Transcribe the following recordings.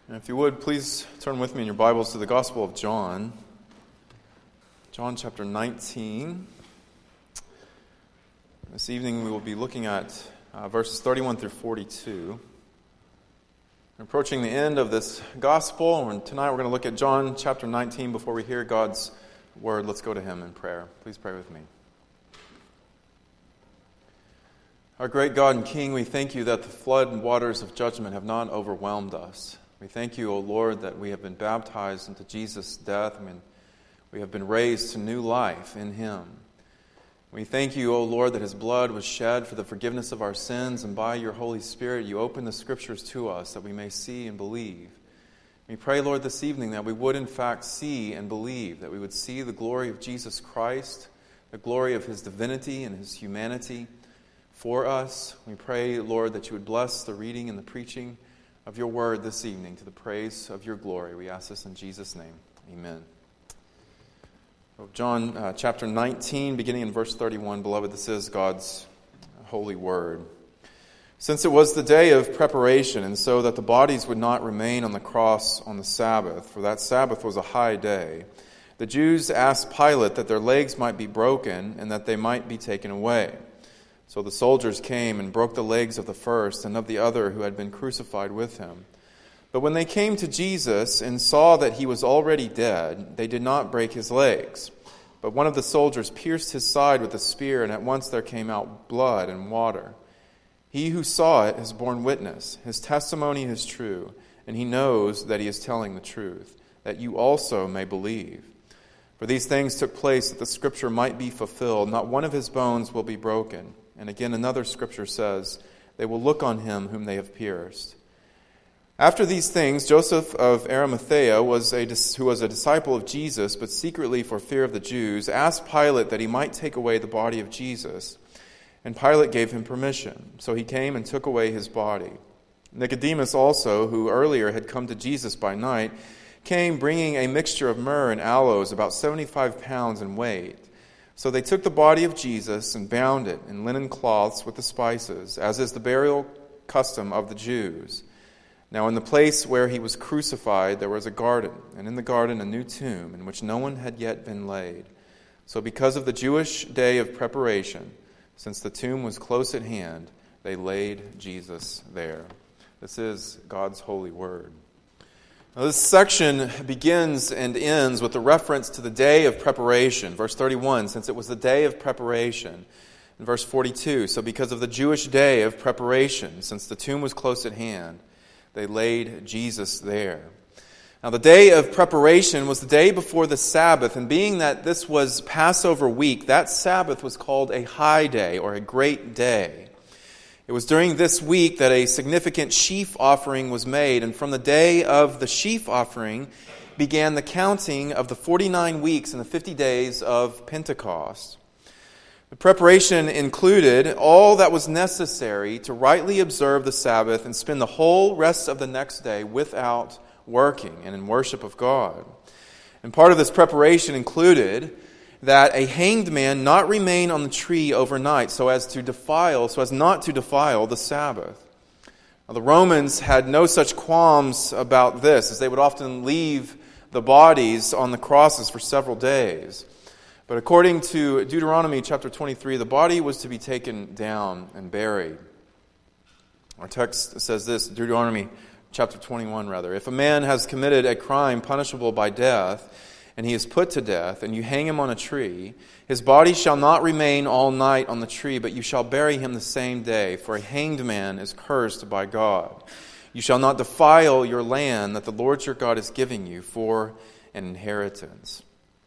And if you would, please turn with me in your Bibles to the Gospel of John. John chapter 19. This evening we will be looking at verses 31 through 42. We're approaching the end of this Gospel, and tonight we're going to look at John chapter 19. Before we hear God's Word, let's go to Him in prayer. Please pray with me. Our great God and King, we thank you that the flood and waters of judgment have not overwhelmed us. We thank you, O Lord, that we have been baptized into Jesus' death. We have been raised to new life in Him. We thank you, O Lord, that His blood was shed for the forgiveness of our sins, and by your Holy Spirit you open the Scriptures to us that we may see and believe. We pray, Lord, this evening that we would in fact see and believe, that we would see the glory of Jesus Christ, the glory of His divinity and His humanity for us. We pray, Lord, that you would bless the reading and the preaching of your word this evening to the praise of your glory. We ask this in Jesus' name. Amen. John chapter 19, beginning in verse 31. Beloved, this is God's holy word. Since it was the day of preparation, and so that the bodies would not remain on the cross on the Sabbath, for that Sabbath was a high day, the Jews asked Pilate that their legs might be broken and that they might be taken away. So the soldiers came and broke the legs of the first and of the other who had been crucified with him. But when they came to Jesus and saw that he was already dead, they did not break his legs. But one of the soldiers pierced his side with a spear, and at once there came out blood and water. He who saw it has borne witness. His testimony is true, and he knows that he is telling the truth, that you also may believe. For these things took place that the scripture might be fulfilled. Not one of his bones will be broken. And again, another scripture says, they will look on him whom they have pierced. After these things, Joseph of Arimathea, who was a disciple of Jesus, but secretly for fear of the Jews, asked Pilate that he might take away the body of Jesus. And Pilate gave him permission. So he came and took away his body. Nicodemus also, who earlier had come to Jesus by night, came bringing a mixture of myrrh and aloes, about 75 pounds in weight. So they took the body of Jesus and bound it in linen cloths with the spices, as is the burial custom of the Jews. Now in the place where he was crucified there was a garden, and in the garden a new tomb, in which no one had yet been laid. So because of the Jewish day of preparation, since the tomb was close at hand, they laid Jesus there. This is God's holy word. Now, this section begins and ends with a reference to the day of preparation. Verse 31, since it was the day of preparation. In verse 42, so because of the Jewish day of preparation, since the tomb was close at hand, they laid Jesus there. Now, the day of preparation was the day before the Sabbath, and being that this was Passover week, that Sabbath was called a high day or a great day. It was during this week that a significant sheaf offering was made, and from the day of the sheaf offering began the counting of the 49 weeks and the 50 days of Pentecost. The preparation included all that was necessary to rightly observe the Sabbath and spend the whole rest of the next day without working and in worship of God. And part of this preparation included that a hanged man not remain on the tree overnight so as not to defile the Sabbath. Now, the Romans had no such qualms about this, as they would often leave the bodies on the crosses for several days. But according to Deuteronomy chapter 23, the body was to be taken down and buried. Our text says this, Deuteronomy chapter 21 rather. If a man has committed a crime punishable by death, and he is put to death, and you hang him on a tree, his body shall not remain all night on the tree, but you shall bury him the same day, for a hanged man is cursed by God. You shall not defile your land that the Lord your God is giving you for an inheritance.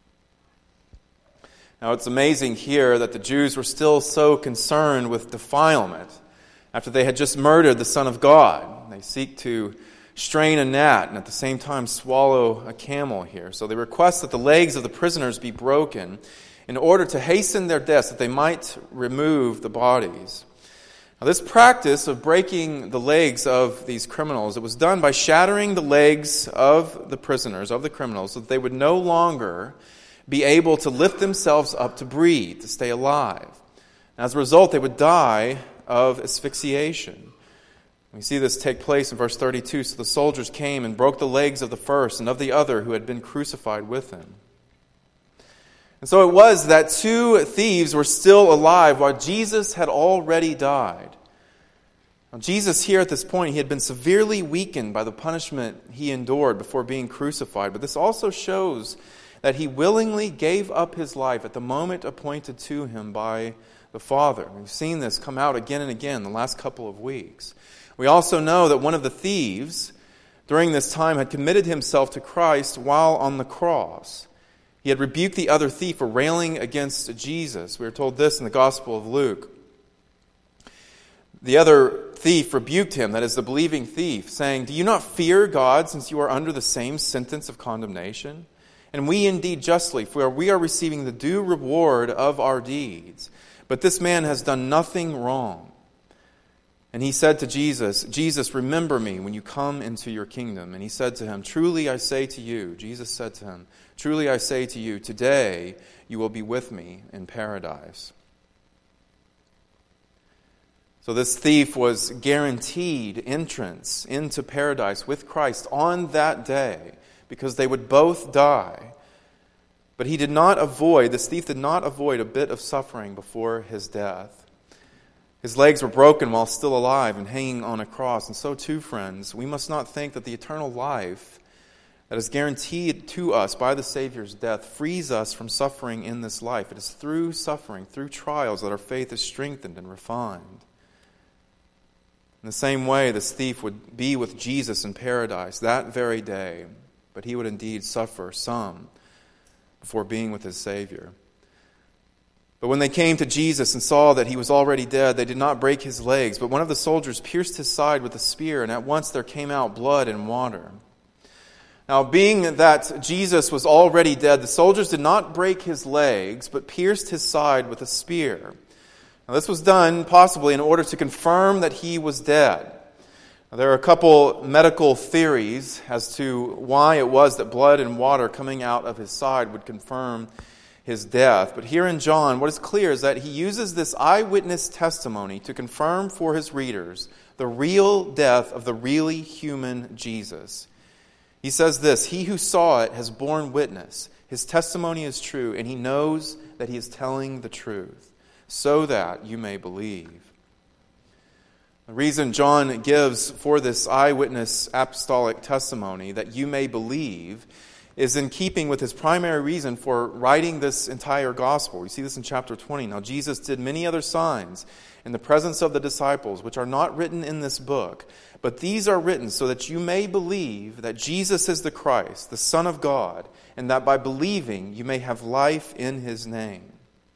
Now it's amazing here that the Jews were still so concerned with defilement after they had just murdered the Son of God. They seek to strain a gnat and at the same time swallow a camel here. So they request that the legs of the prisoners be broken in order to hasten their deaths, that they might remove the bodies. Now, this practice of breaking the legs of these criminals, it was done by shattering the legs of the prisoners, of the criminals, so that they would no longer be able to lift themselves up to breathe, to stay alive. And as a result, they would die of asphyxiation. We see this take place in verse 32. So the soldiers came and broke the legs of the first and of the other who had been crucified with him. And so it was that two thieves were still alive while Jesus had already died. Now, Jesus here at this point, he had been severely weakened by the punishment he endured before being crucified. But this also shows that he willingly gave up his life at the moment appointed to him by the Father. We've seen this come out again and again the last couple of weeks. We also know that one of the thieves during this time had committed himself to Christ while on the cross. He had rebuked the other thief for railing against Jesus. We are told this in the Gospel of Luke. The other thief rebuked him, that is the believing thief, saying, "Do you not fear God, since you are under the same sentence of condemnation? And we indeed justly, for we are receiving the due reward of our deeds. But this man has done nothing wrong." And he said to Jesus, "Jesus, remember me when you come into your kingdom." And he said to him, "Truly I say to you," Jesus said to him, "Truly I say to you, today you will be with me in paradise." So this thief was guaranteed entrance into paradise with Christ on that day because they would both die. But this thief did not avoid a bit of suffering before his death. His legs were broken while still alive and hanging on a cross. And so too, friends, we must not think that the eternal life that is guaranteed to us by the Savior's death frees us from suffering in this life. It is through suffering, through trials, that our faith is strengthened and refined. In the same way, this thief would be with Jesus in paradise that very day, but he would indeed suffer some before being with his Savior. But when they came to Jesus and saw that he was already dead, they did not break his legs, but one of the soldiers pierced his side with a spear, and at once there came out blood and water. Now, being that Jesus was already dead, the soldiers did not break his legs, but pierced his side with a spear. Now, this was done possibly in order to confirm that he was dead. Now, there are a couple medical theories as to why it was that blood and water coming out of his side would confirm his death. But here in John, what is clear is that he uses this eyewitness testimony to confirm for his readers the real death of the really human Jesus. He says this, "He who saw it has borne witness. His testimony is true, and he knows that he is telling the truth, so that you may believe." The reason John gives for this eyewitness apostolic testimony, that you may believe, is in keeping with his primary reason for writing this entire gospel. We see this in chapter 20. "Now Jesus did many other signs in the presence of the disciples, which are not written in this book, but these are written so that you may believe that Jesus is the Christ, the Son of God, and that by believing you may have life in his name."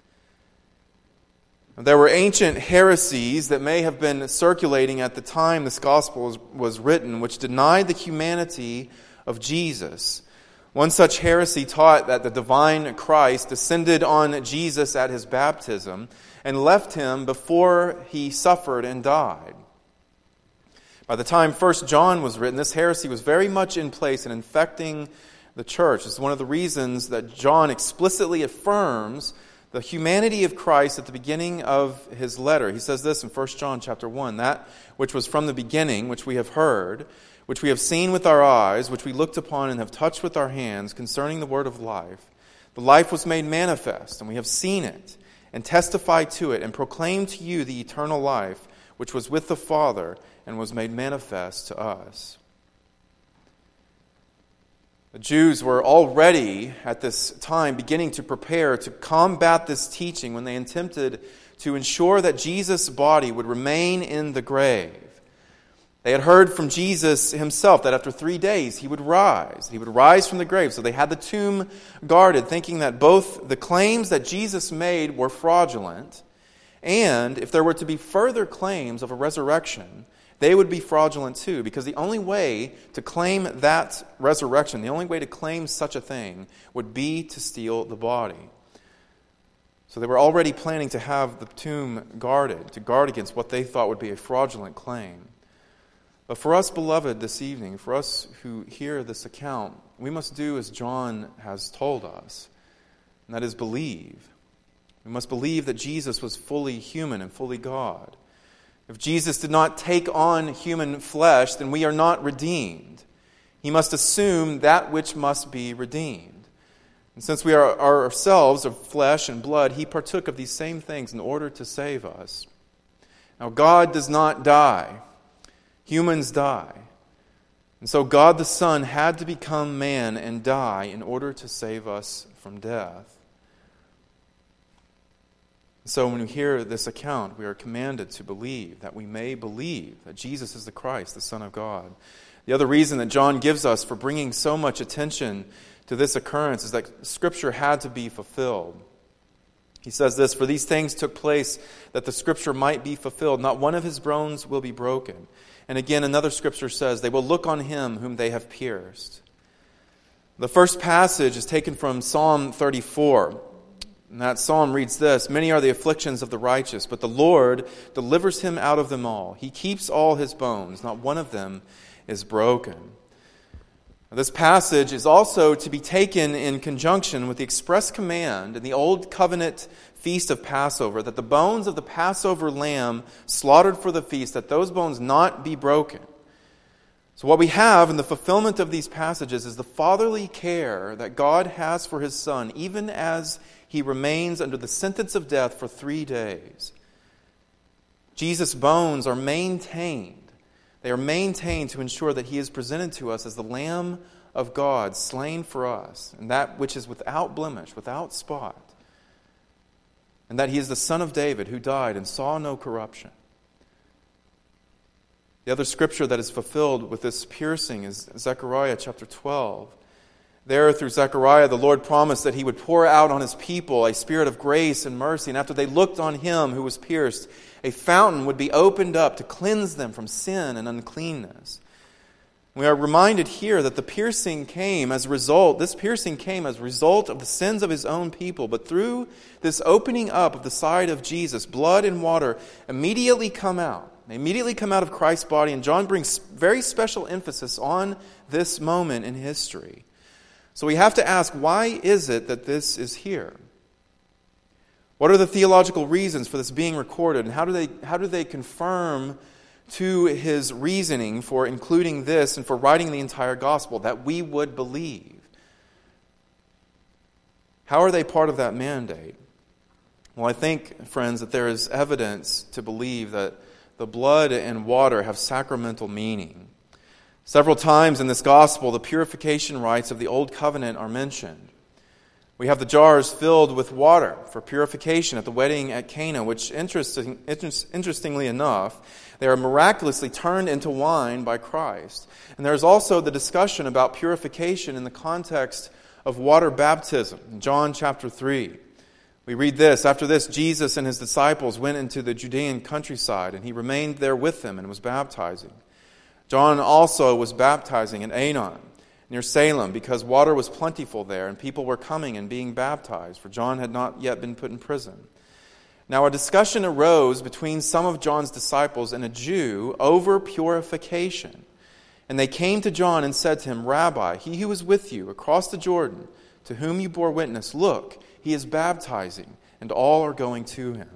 There were ancient heresies that may have been circulating at the time this gospel was written, which denied the humanity of Jesus. One such heresy taught that the divine Christ descended on Jesus at his baptism and left him before he suffered and died. By the time 1 John was written, this heresy was very much in place and infecting the church. It's one of the reasons that John explicitly affirms the humanity of Christ at the beginning of his letter. He says this in 1 John chapter 1, "That which was from the beginning, which we have heard, which we have seen with our eyes, which we looked upon and have touched with our hands concerning the word of life. The life was made manifest, and we have seen it, and testified to it, and proclaimed to you the eternal life, which was with the Father, and was made manifest to us." The Jews were already, at this time, beginning to prepare to combat this teaching when they attempted to ensure that Jesus' body would remain in the grave. They had heard from Jesus himself that after 3 days he would rise. He would rise from the grave. So they had the tomb guarded, thinking that both the claims that Jesus made were fraudulent, and if there were to be further claims of a resurrection, they would be fraudulent too, because the only way to claim that resurrection, the only way to claim such a thing, would be to steal the body. So they were already planning to have the tomb guarded, to guard against what they thought would be a fraudulent claim. But for us, beloved, this evening, for us who hear this account, we must do as John has told us, and that is believe. We must believe that Jesus was fully human and fully God. If Jesus did not take on human flesh, then we are not redeemed. He must assume that which must be redeemed. And since we are ourselves of flesh and blood, he partook of these same things in order to save us. Now, God does not die. Humans die. And so God the Son had to become man and die in order to save us from death. So when we hear this account, we are commanded to believe, that we may believe that Jesus is the Christ, the Son of God. The other reason that John gives us for bringing so much attention to this occurrence is that Scripture had to be fulfilled. He says this, "For these things took place that the Scripture might be fulfilled. Not one of his bones will be broken." And again, another Scripture says, "They will look on him whom they have pierced." The first passage is taken from Psalm 34. And that psalm reads this, "Many are the afflictions of the righteous, but the Lord delivers him out of them all. He keeps all his bones. Not one of them is broken." This passage is also to be taken in conjunction with the express command in the Old Covenant feast of Passover that the bones of the Passover lamb slaughtered for the feast, that those bones not be broken. So what we have in the fulfillment of these passages is the fatherly care that God has for his Son, even as he remains under the sentence of death for 3 days. Jesus' bones are maintained. They are maintained to ensure that he is presented to us as the Lamb of God, slain for us, and that which is without blemish, without spot, and that he is the Son of David who died and saw no corruption. The other scripture that is fulfilled with this piercing is Zechariah chapter 12. There, through Zechariah, the Lord promised that he would pour out on his people a spirit of grace and mercy. And after they looked on him who was pierced, a fountain would be opened up to cleanse them from sin and uncleanness. We are reminded here that this piercing came as a result of the sins of his own people. But through this opening up of the side of Jesus, blood and water immediately come out. They immediately come out of Christ's body. And John brings very special emphasis on this moment in history. So we have to ask, why is it that this is here? What are the theological reasons for this being recorded? And how do they confirm to his reasoning for including this and for writing the entire gospel, that we would believe? How are they part of that mandate? Well, I think, friends, that there is evidence to believe that the blood and water have sacramental meaning. Several times in this gospel, the purification rites of the Old Covenant are mentioned. We have the jars filled with water for purification at the wedding at Cana, which, interestingly enough, they are miraculously turned into wine by Christ. And there's also the discussion about purification in the context of water baptism in John chapter 3. We read this, "After this, Jesus and his disciples went into the Judean countryside, and he remained there with them and was baptizing. John also was baptizing in Aenon, near Salem, because water was plentiful there, and people were coming and being baptized, for John had not yet been put in prison. Now a discussion arose between some of John's disciples and a Jew over purification. And they came to John and said to him, 'Rabbi, he who was with you across the Jordan, to whom you bore witness, look, he is baptizing, and all are going to him.'"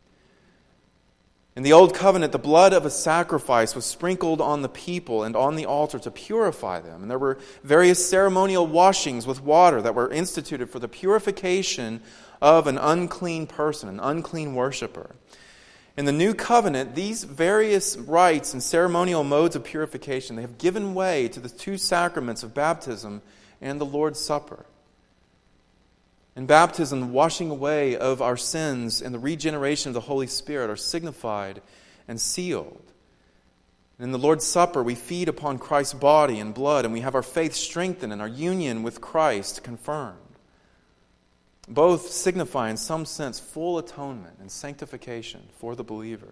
In the Old Covenant, the blood of a sacrifice was sprinkled on the people and on the altar to purify them. And there were various ceremonial washings with water that were instituted for the purification of an unclean person, an unclean worshiper. In the New Covenant, these various rites and ceremonial modes of purification, they have given way to the two sacraments of baptism and the Lord's Supper. In baptism, the washing away of our sins and the regeneration of the Holy Spirit are signified and sealed. In the Lord's Supper, we feed upon Christ's body and blood, and we have our faith strengthened and our union with Christ confirmed. Both signify, in some sense, full atonement and sanctification for the believer.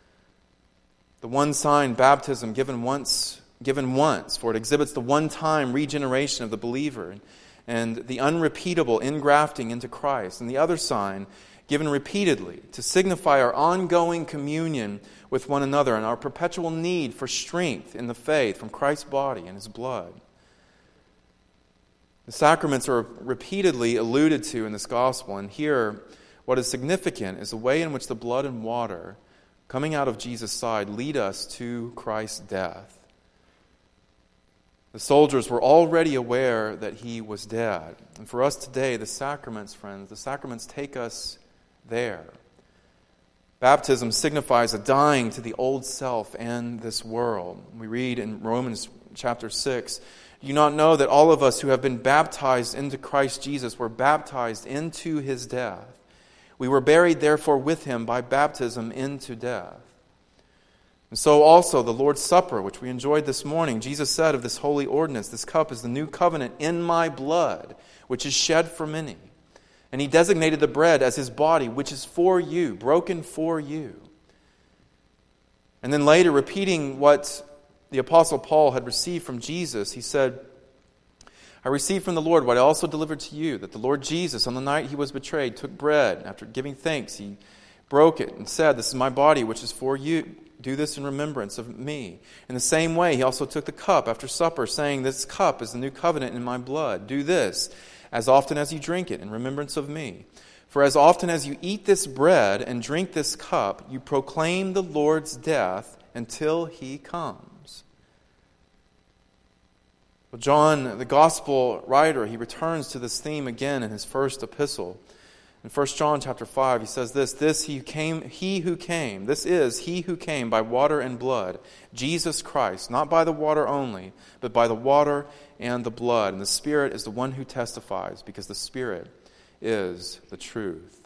The one sign, baptism, given once, for it exhibits the one-time regeneration of the believer and the unrepeatable ingrafting into Christ. And the other sign, given repeatedly, to signify our ongoing communion with one another and our perpetual need for strength in the faith from Christ's body and his blood. The sacraments are repeatedly alluded to in this gospel, and here what is significant is the way in which the blood and water coming out of Jesus' side, lead us to Christ's death. The soldiers were already aware that he was dead. And for us today, the sacraments, friends, the sacraments take us there. Baptism signifies a dying to the old self and this world. We read in Romans chapter 6, "Do you not know that all of us who have been baptized into Christ Jesus were baptized into his death? We were buried therefore with him by baptism into death." And so also the Lord's Supper, which we enjoyed this morning, Jesus said of this holy ordinance, "This cup is the new covenant in my blood, which is shed for many." And he designated the bread as his body, which is for you, broken for you. And then later, repeating what the Apostle Paul had received from Jesus, he said, "I received from the Lord what I also delivered to you, that the Lord Jesus, on the night he was betrayed, took bread. After giving thanks, he broke it and said, 'This is my body, which is for you. Do this in remembrance of me.' In the same way, he also took the cup after supper, saying, 'This cup is the new covenant in my blood. Do this as often as you drink it in remembrance of me. For as often as you eat this bread and drink this cup, you proclaim the Lord's death until he comes.'" Well, John, the gospel writer, he returns to this theme again in his first epistle. In 1 John chapter 5, he says this is he who came by water and blood, Jesus Christ, not by the water only, but by the water and the blood. And the Spirit is the one who testifies, because the Spirit is the truth.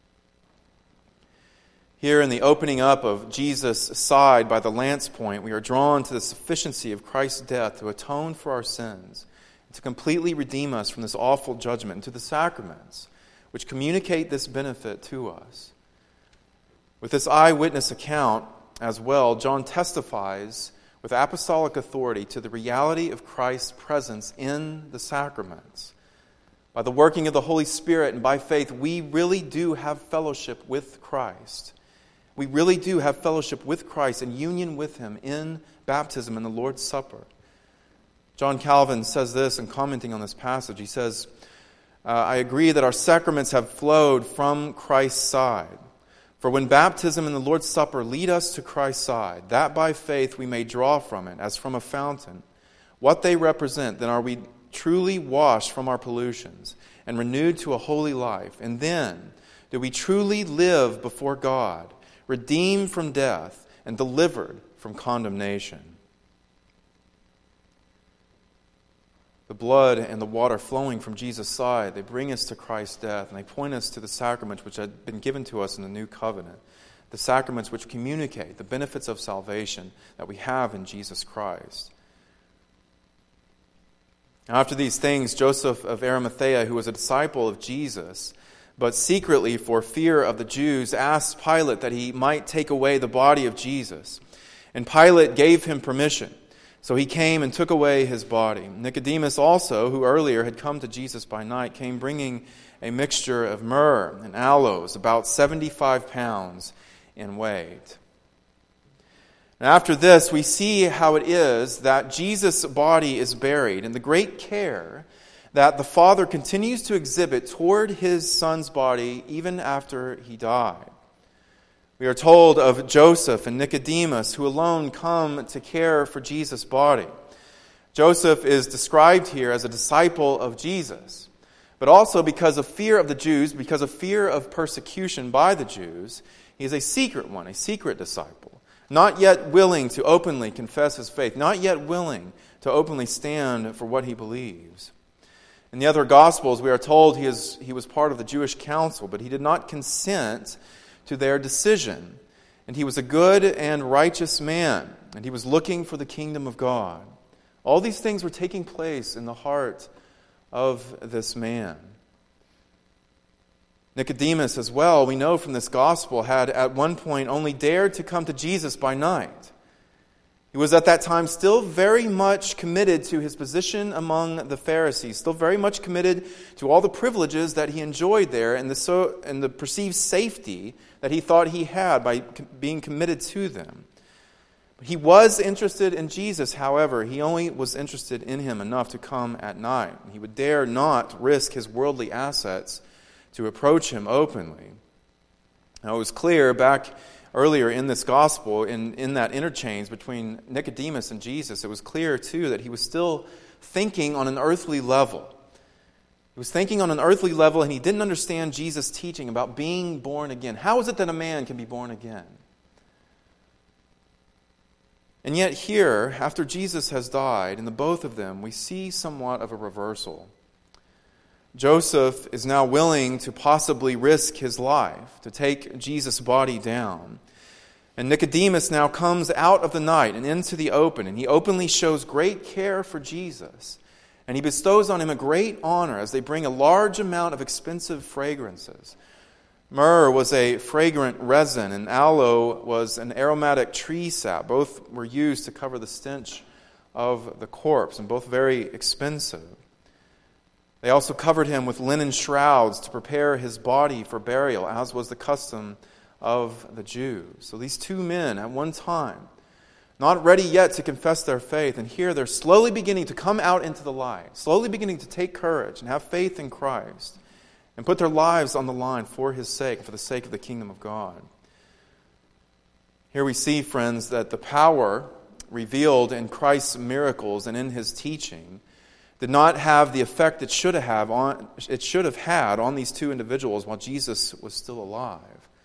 Here in the opening up of Jesus' side by the lance point, we are drawn to the sufficiency of Christ's death to atone for our sins, to completely redeem us from this awful judgment, and to the sacraments, which communicate this benefit to us. With this eyewitness account as well, John testifies with apostolic authority to the reality of Christ's presence in the sacraments. By the working of the Holy Spirit and by faith, we really do have fellowship with Christ. We really do have fellowship with Christ and union with him in baptism and the Lord's Supper. John Calvin says this in commenting on this passage. He says, "I agree that our sacraments have flowed from Christ's side. For when baptism and the Lord's Supper lead us to Christ's side, that by faith we may draw from it, as from a fountain, what they represent, then are we truly washed from our pollutions and renewed to a holy life. And then do we truly live before God, redeemed from death and delivered from condemnation." The blood and the water flowing from Jesus' side, they bring us to Christ's death, and they point us to the sacraments which had been given to us in the new covenant, the sacraments which communicate the benefits of salvation that we have in Jesus Christ. After these things, Joseph of Arimathea, who was a disciple of Jesus, but secretly for fear of the Jews, asked Pilate that he might take away the body of Jesus. And Pilate gave him permission. So he came and took away his body. Nicodemus also, who earlier had come to Jesus by night, came bringing a mixture of myrrh and aloes, about 75 pounds in weight. And after this, we see how it is that Jesus' body is buried, and the great care that the Father continues to exhibit toward his Son's body even after he died. We are told of Joseph and Nicodemus, who alone come to care for Jesus' body. Joseph is described here as a disciple of Jesus, but also because of fear of the Jews, because of fear of persecution by the Jews, he is a secret one, a secret disciple, not yet willing to openly confess his faith, not yet willing to openly stand for what he believes. In the other Gospels, we are told he was part of the Jewish council, but he did not consent to their decision. And he was a good and righteous man, and he was looking for the kingdom of God. All these things were taking place in the heart of this man. Nicodemus as well, we know from this gospel, had at one point only dared to come to Jesus by night. He was at that time still very much committed to his position among the Pharisees, still very much committed to all the privileges that he enjoyed there and the perceived safety that he thought he had by being committed to them. He was interested in Jesus, however. He only was interested in him enough to come at night. He would dare not risk his worldly assets to approach him openly. Now, it was clear back earlier in this gospel, in that interchange between Nicodemus and Jesus, it was clear too that he was still thinking on an earthly level. He was thinking on an earthly level, and he didn't understand Jesus' teaching about being born again. How is it that a man can be born again? And yet here, after Jesus has died, in the both of them, we see somewhat of a reversal. Joseph is now willing to possibly risk his life to take Jesus' body down. And Nicodemus now comes out of the night and into the open, and he openly shows great care for Jesus. And he bestows on him a great honor as they bring a large amount of expensive fragrances. Myrrh was a fragrant resin, and aloe was an aromatic tree sap. Both were used to cover the stench of the corpse, and both very expensive. They also covered him with linen shrouds to prepare his body for burial, as was the custom of the Jews. So these two men at one time, not ready yet to confess their faith, and here they're slowly beginning to come out into the light, slowly beginning to take courage and have faith in Christ, and put their lives on the line for His sake, for the sake of the kingdom of God. Here we see, friends, that the power revealed in Christ's miracles and in His teaching did not have the effect it should have had on these two individuals while Jesus was still alive.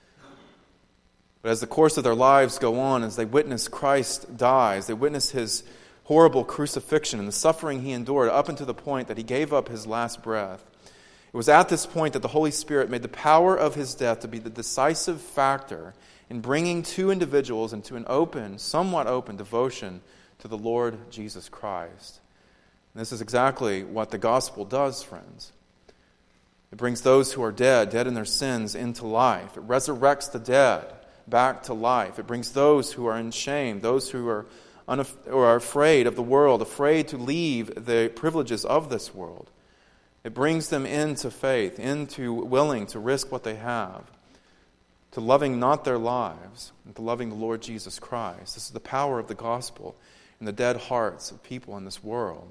But as the course of their lives go on, as they witness Christ die, as they witness His horrible crucifixion and the suffering He endured up until the point that He gave up His last breath, it was at this point that the Holy Spirit made the power of His death to be the decisive factor in bringing two individuals into an somewhat open devotion to the Lord Jesus Christ. And this is exactly what the gospel does, friends. It brings those who are dead in their sins, into life. It resurrects the dead back to life. It brings those who are in shame, those who are afraid of the world, afraid to leave the privileges of this world. It brings them into faith, into willing to risk what they have, to loving not their lives, and to loving the Lord Jesus Christ. This is the power of the gospel in the dead hearts of people in this world.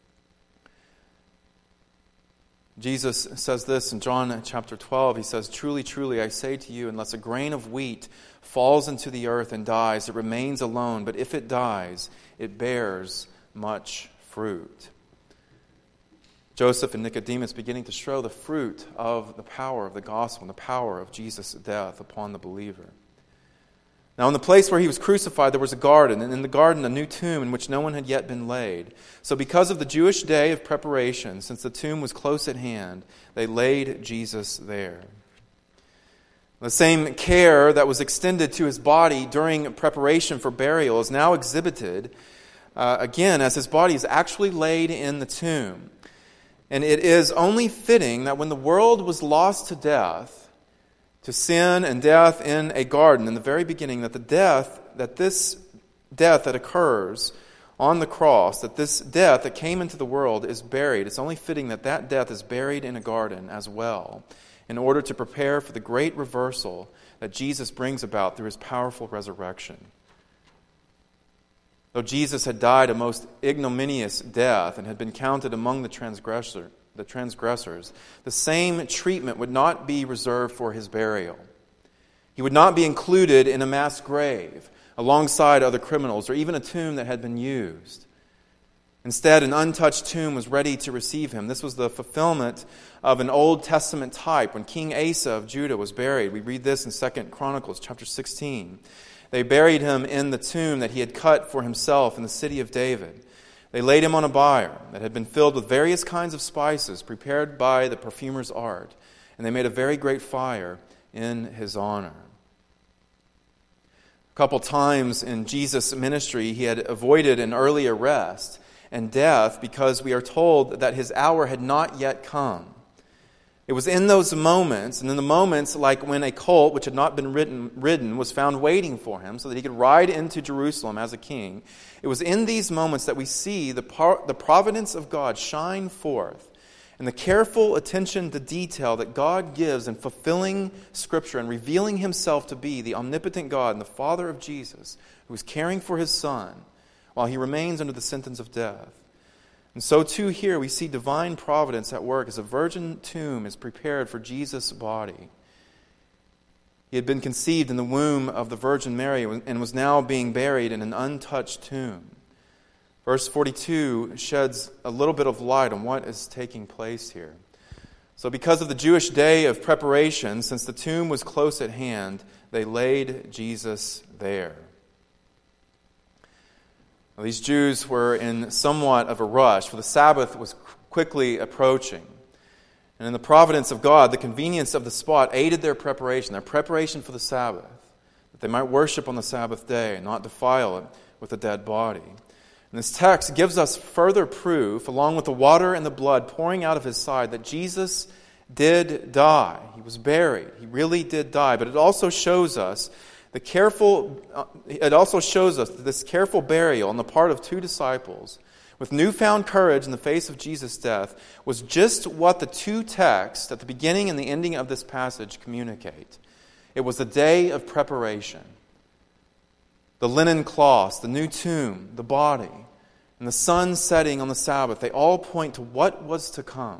Jesus says this in John chapter 12. He says, "Truly, truly, I say to you, unless a grain of wheat falls into the earth and dies, it remains alone. But if it dies, it bears much fruit." Joseph and Nicodemus beginning to show the fruit of the power of the gospel and the power of Jesus' death upon the believer. Now in the place where He was crucified there was a garden, and in the garden a new tomb in which no one had yet been laid. So because of the Jewish day of preparation, since the tomb was close at hand, they laid Jesus there. The same care that was extended to His body during preparation for burial is now exhibited again as His body is actually laid in the tomb. And it is only fitting that when the world was lost to death, to sin and death in a garden in the very beginning, that this death that occurs on the cross, that this death that came into the world is buried. It's only fitting that that death is buried in a garden as well, in order to prepare for the great reversal that Jesus brings about through His powerful resurrection. Though Jesus had died a most ignominious death and had been counted among the transgressors, the same treatment would not be reserved for His burial. He would not be included in a mass grave alongside other criminals or even a tomb that had been used. Instead, an untouched tomb was ready to receive Him. This was the fulfillment of an Old Testament type when King Asa of Judah was buried. We read this in 2 Chronicles chapter 16. They buried Him in the tomb that He had cut for Himself in the city of David. They laid Him on a bier that had been filled with various kinds of spices prepared by the perfumer's art, and they made a very great fire in His honor. A couple times in Jesus' ministry, He had avoided an early arrest and death because we are told that His hour had not yet come. It was in those moments, and in the moments like when a colt, which had not been ridden, was found waiting for Him so that He could ride into Jerusalem as a king. It was in these moments that we see the providence of God shine forth, and the careful attention to detail that God gives in fulfilling Scripture and revealing Himself to be the omnipotent God and the Father of Jesus, who is caring for His Son while He remains under the sentence of death. And so too here we see divine providence at work as a virgin tomb is prepared for Jesus' body. He had been conceived in the womb of the Virgin Mary and was now being buried in an untouched tomb. Verse 42 sheds a little bit of light on what is taking place here. So because of the Jewish day of preparation, since the tomb was close at hand, they laid Jesus there. Now, these Jews were in somewhat of a rush, for the Sabbath was quickly approaching. And in the providence of God, the convenience of the spot aided their preparation for the Sabbath, that they might worship on the Sabbath day and not defile it with a dead body. And this text gives us further proof, along with the water and the blood pouring out of his side, that Jesus did die. He was buried. He really did die. But it also shows us this careful burial on the part of two disciples, with newfound courage in the face of Jesus' death, was just what the two texts at the beginning and the ending of this passage communicate. It was a day of preparation. The linen cloths, the new tomb, the body, and the sun setting on the Sabbath, they all point to what was to come.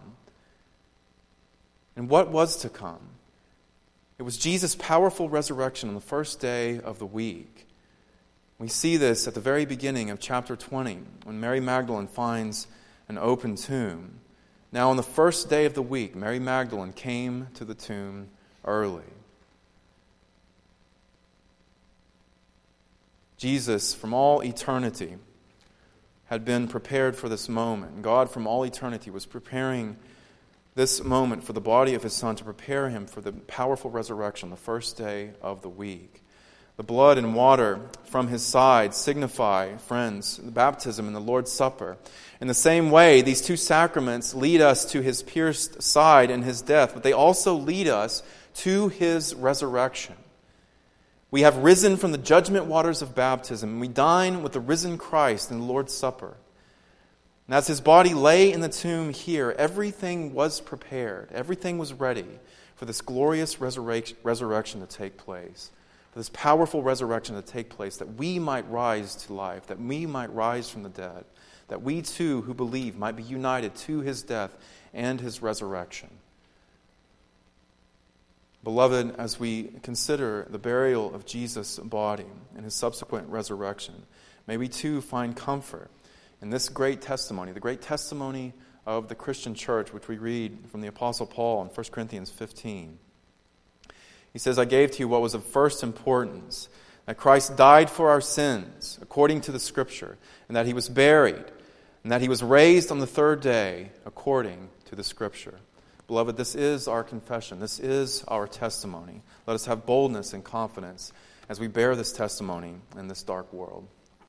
And what was to come? It was Jesus' powerful resurrection on the first day of the week. We see this at the very beginning of chapter 20, when Mary Magdalene finds an open tomb. Now on the first day of the week, Mary Magdalene came to the tomb early. Jesus, from all eternity, had been prepared for this moment. God, from all eternity, was preparing this moment for the body of his Son to prepare him for the powerful resurrection, the first day of the week. The blood and water from his side signify, friends, the baptism and the Lord's Supper. In the same way, these two sacraments lead us to his pierced side and his death, but they also lead us to his resurrection. We have risen from the judgment waters of baptism, and we dine with the risen Christ in the Lord's Supper. And as his body lay in the tomb here, everything was prepared. Everything was ready for this glorious resurrection to take place. For this powerful resurrection to take place, that we might rise to life, that we might rise from the dead, that we too who believe might be united to his death and his resurrection. Beloved, as we consider the burial of Jesus' body and his subsequent resurrection, may we too find comfort in this great testimony, the great testimony of the Christian church, which we read from the Apostle Paul in 1 Corinthians 15. He says, "I gave to you what was of first importance, that Christ died for our sins, according to the Scripture, and that he was buried, and that he was raised on the third day, according to the Scripture." Beloved, this is our confession. This is our testimony. Let us have boldness and confidence as we bear this testimony in this dark world.